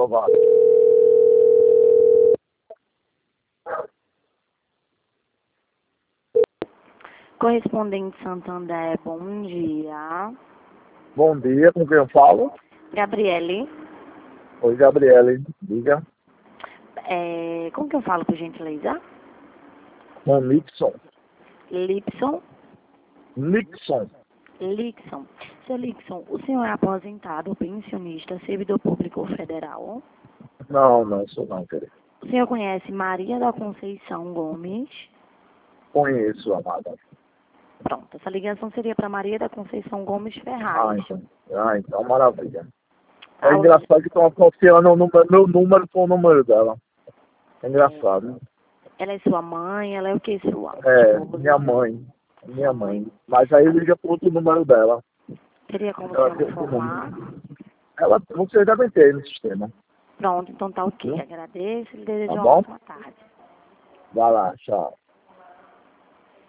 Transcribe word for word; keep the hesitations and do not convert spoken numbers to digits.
favor. Correspondente Santander, bom dia. Bom dia, com quem eu falo? Gabriele, Oi, Gabriele, diga. é, com quem eu falo, por gentileza? Com Nixon. Lipson? Nixon. Lixon. Seu Lixon, o senhor é aposentado, pensionista, servidor público federal? Não, não sou não, querido. O senhor conhece Maria da Conceição Gomes? Conheço, amada. Pronto, essa ligação seria para Maria da Conceição Gomes Ah, Ferraz. então. Ah, então, maravilha. É Ah, engraçado que estão associando o número, meu número com o número dela. É engraçado, né? Ela é sua mãe, ela é o que, sua? É, esposa? minha mãe. Minha mãe. Mas aí liga pro outro número dela. Teria como o Ela senhor tem me outro informar? número. Ela, vocês devem ter no sistema. Pronto, então tá ok. Viu? Agradeço e lhe Tá desejo uma bom? ótima tarde. Vai lá, tchau.